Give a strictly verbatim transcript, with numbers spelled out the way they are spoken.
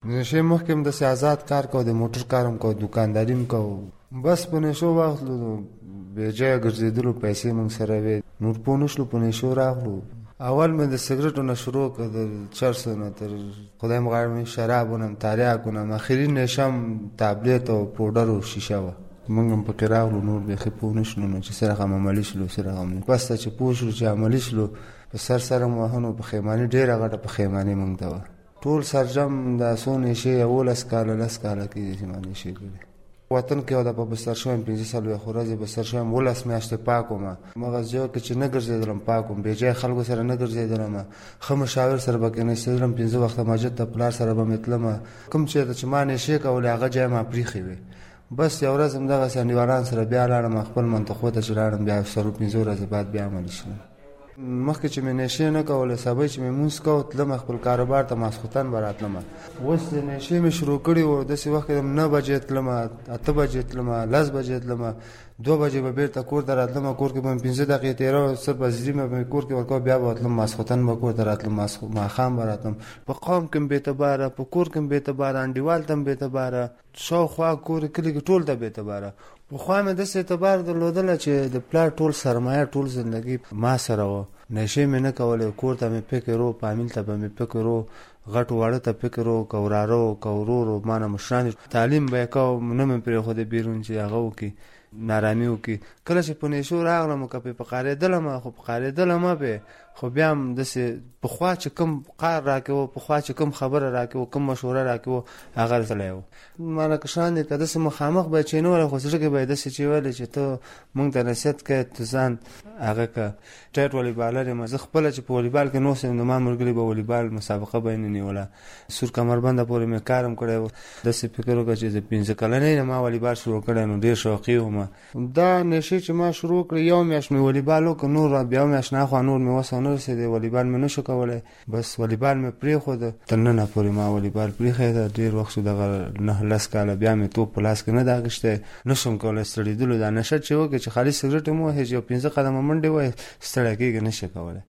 نشې مخکې هم داسې آزاد کار کو، د موټر کار هم کو، دوکانداري هم کو. بس په نشو واخلو نو بې ځایه ګرځېدلو پیسې موږ سره وې، نور پوه نه شلو، په نشو راغلو. اول مې د سګرټو نه شروع کړه، د چرسو نه تر خدای مغاړ مې شرابو نه تریاکو نه، اخري نشه هم تابلیت او پوډر او شیشه وه. موږ هم پکې راغلو، نور بیخي پوه نه شلو نو چې څه رقم عملي شلو څه رقم نه. بس ته چې پوه شلو چې عملي شلو، په سر سره مو وهه نو پښیماني ډېره غټه پښیماني موږ ته وه. ټول سرجم دا څو نشې یولس کاله لس کاله کېږي چې ما نشې کړې. وطن کې او د په بستر شویم پنځه څلوېښت ورځې بستر شویم، اوولس میاشتې پاک وم. مغز جو کې چې نه ګرځېدلم پاک وم، بې ځایه خلکو سره نه ګرځېدلم، ښه مشاور سره به کېناستېدلم، پنځه وخته مسجد ته پلار سره به مې تلم. کوم چېرته چې ما نشې کولې هغه ځای ما پرېښې وې. بس یو ورځ همدغسې انډیوالانو سره بیا لاړم خپل منطقو ته چې لاړم، بیا څلور پنځه ورځې بعد بیا عملي شوم. مخکې چې مې نشې نه کوله، سبا چې مې مونځ کو تلم خپل کاروبار ته، ماسخوتن به راتلم. اوس د نشې مې شروع کړې وه، داسې وخت کې نه بجې تلم، اته بجې تلم، لس بجې تلم، دوه بجې به بېرته کور ته راتلم. کور کې به مې پنځه دقیقې تېروه، صرف حاضري به مې کور کې ورکوه، بیا به تلم ماسخوتن به کور ته راتلم، ماښام به راتلم. په قوم کې هم بې اعتباره، په کور کې هم بې اعتباره، انډیوال ته هم بې اعتباره، شاوخوا کور کلي کې ټول ته بې اعتباره. پخوا مې داسې اعتبار درلودله چې د پلار ټول سرمایه ټول زندګي ما سره وه. نشې مې نه کولې، کور ته مې فکر و، فامیل ته به مې فکر و، غټو واړه ته فکر و، که وراره و که ورور و، ما نه مشران تعلیم به یې کوه، نه مې پرېښودې بیرون چې هغه وکړي نارامي وکړي. کله چې په نشو راغلم که پې پقارېدلم، خو پقارېدلم پې، خو بیا هم داسې پخوا چې کوم قار راکې و، پخوا چې کوم خبره راکې و، کوم مشوره راکې و، هغه تللی و. ماله کشران دي که داسې مخامخ به یې چینولی، خو زړه کې به یې داسې چې ویلې چې ته مونږ ته نصیحت کوې، ته ځان هغه که ټایټ والیبالر یم. زه خپله چې په والیبال کې نوست یم، نو ما ملګري به والیبال مسابقه به یې نه نیوله، سور کمربنده پورې مې کار هم کړی و. داسې فکر وکړه چې د پنځه کلنۍ نه ما والیبال شروع کړی، نو ډېر شوقي وم. دا نشې چې ما شروع کړې، یو میاشت مې والیبال وکړ، نور بیا میاشت نه خوا نور مې وس ونه رسېدی، والیبال مې نه شو کولی. بس والیبال مې پرېښوده، تر ننه پورې ما والیبال پرېښی ده. ډېر وخت شو، دغه نه لس کاله بیا مې توپ په لاس کې نه ده اخیستی، نه شم کولی ستړېدلو. دا نشه چې وکړې چې خالي سګرټ هم ووهې، چې یو پنځه قدمه منډې ووهې، ستړی کېږي، نه شي کولی.